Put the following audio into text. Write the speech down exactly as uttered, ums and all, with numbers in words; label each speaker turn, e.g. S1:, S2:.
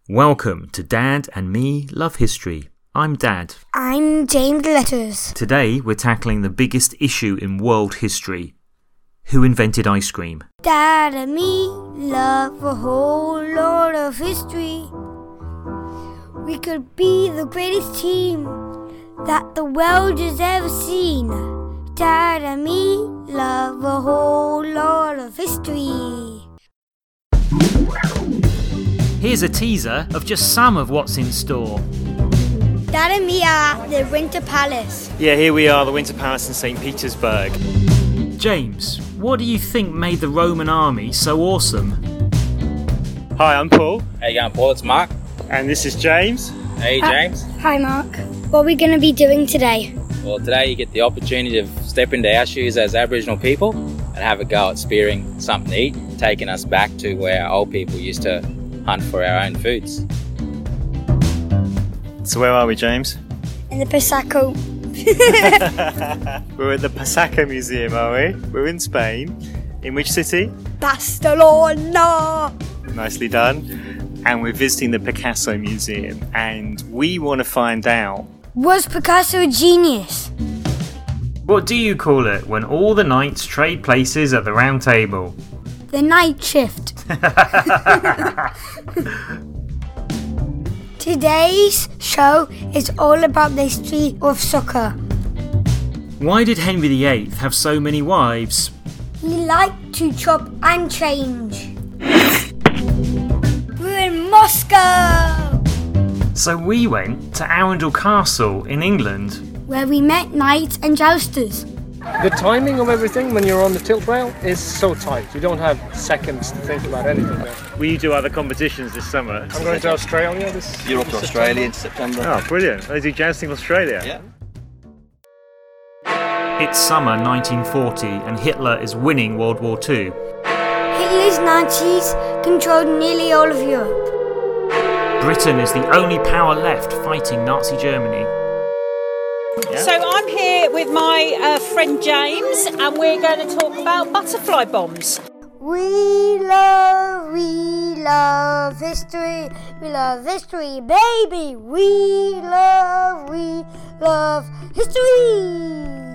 S1: Welcome to Dad and Me Love History. I'm Dad.
S2: I'm James Letters.
S1: Today we're tackling the biggest issue in world history. Who invented ice cream?
S2: Dad and me love a whole lot of history. We could be the greatest team that the world has ever seen. Dad and me love a whole lot of history.
S1: Here's a teaser of just some of what's in store.
S2: Dad and me are at the Winter Palace.
S3: Yeah, here we are, the Winter Palace in Saint Petersburg.
S1: James, what do you think made the Roman army so awesome?
S3: Hi, I'm Paul.
S4: How you going, Paul? It's Mark.
S3: And this is James.
S4: Hey, James.
S2: Uh, hi, Mark. What are we going to be doing today?
S4: Well, today you get the opportunity to step into our shoes as Aboriginal people and have a go at spearing something to eat, taking us back to where our old people used to hunt for our own foods.
S3: So where are we, James?
S2: In the Pasaco.
S3: We're at the Pasaco Museum, are we? We're in Spain. In which city?
S2: Barcelona!
S3: Nicely done. And we're visiting the Picasso Museum. And we want to find out...
S2: Was Picasso a genius?
S1: What do you call it when all the knights trade places at the round table?
S2: The night shift. Today's show is all about the history of soccer.
S1: Why did Henry the Eighth have so many wives?
S2: He liked to chop and change. We're in Moscow!
S1: So we went to Arundel Castle in England,
S2: where we met knights and jousters.
S5: The timing of everything when you're on the tilt rail is so tight. You don't have seconds to think about anything there.
S3: Will you do other competitions this summer?
S5: I'm going to Australia this
S6: You're off to Australia in September.
S3: Oh, brilliant. They do jousting in Australia?
S6: Yeah.
S1: It's summer nineteen forty and Hitler is winning World War Two.
S2: Hitler's Nazis controlled nearly all of Europe.
S1: Britain is the only power left fighting Nazi Germany.
S7: Yeah. So I'm here with my uh, friend James and we're going to talk about butterfly bombs.
S2: We love, we love history, we love history, baby. We love, we love history.